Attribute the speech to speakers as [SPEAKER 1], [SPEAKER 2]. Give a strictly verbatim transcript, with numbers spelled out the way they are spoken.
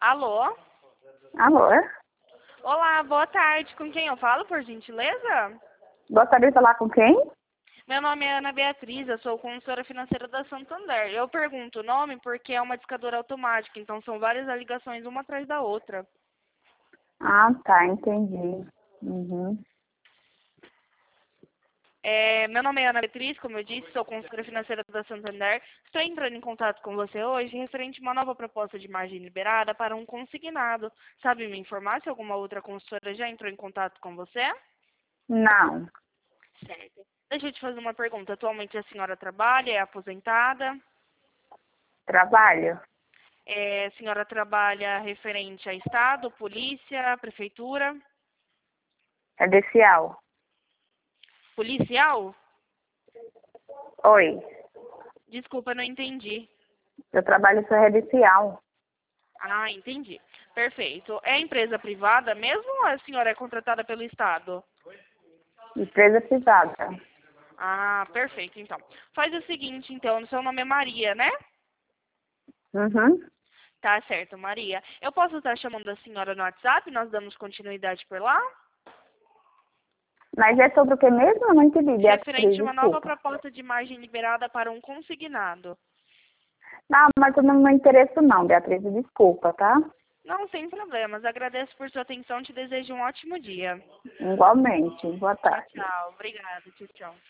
[SPEAKER 1] Alô?
[SPEAKER 2] Alô?
[SPEAKER 1] Olá, boa tarde. Com quem eu falo, por gentileza?
[SPEAKER 2] Gostaria de falar com quem?
[SPEAKER 1] Meu nome é Ana Beatriz, eu sou consultora financeira da Santander. Eu pergunto o nome porque é uma discadora automática, então são várias ligações uma atrás da outra.
[SPEAKER 2] Ah, tá, entendi. Uhum.
[SPEAKER 1] É, meu nome é Ana Beatriz, como eu disse, sou consultora financeira da Santander. Estou entrando em contato com você hoje referente a uma nova proposta de margem liberada para um consignado. Sabe me informar se alguma outra consultora já entrou em contato com você?
[SPEAKER 2] Não,
[SPEAKER 1] Certo. Deixa eu te fazer uma pergunta. Atualmente a senhora trabalha, é aposentada?
[SPEAKER 2] trabalho.
[SPEAKER 1] É, a senhora trabalha referente a Estado, polícia, prefeitura?
[SPEAKER 2] Judicial.
[SPEAKER 1] Policial?
[SPEAKER 2] Oi,
[SPEAKER 1] Desculpa, não entendi.
[SPEAKER 2] eu trabalho sou judicial.
[SPEAKER 1] Ah, entendi. Perfeito. É empresa privada mesmo ou a senhora é contratada pelo Estado?
[SPEAKER 2] Empresa privada.
[SPEAKER 1] Ah, perfeito, então. Faz o seguinte, então, o seu nome é Maria, né?
[SPEAKER 2] Uhum.
[SPEAKER 1] Tá certo, Maria. Eu posso estar chamando a senhora no WhatsApp? Nós damos continuidade por lá?
[SPEAKER 2] Mas é sobre o que mesmo? Eu não entendi, Beatriz,
[SPEAKER 1] Referente a uma nova
[SPEAKER 2] desculpa.
[SPEAKER 1] proposta de margem liberada para um consignado.
[SPEAKER 2] Não, mas eu não me interesso não, Beatriz, desculpa, tá?
[SPEAKER 1] Não, sem problemas. Agradeço por sua atenção. Te desejo um ótimo dia.
[SPEAKER 2] Igualmente. Boa
[SPEAKER 1] Tchau,
[SPEAKER 2] tarde.
[SPEAKER 1] tchau. Obrigada. Tchau, tchau.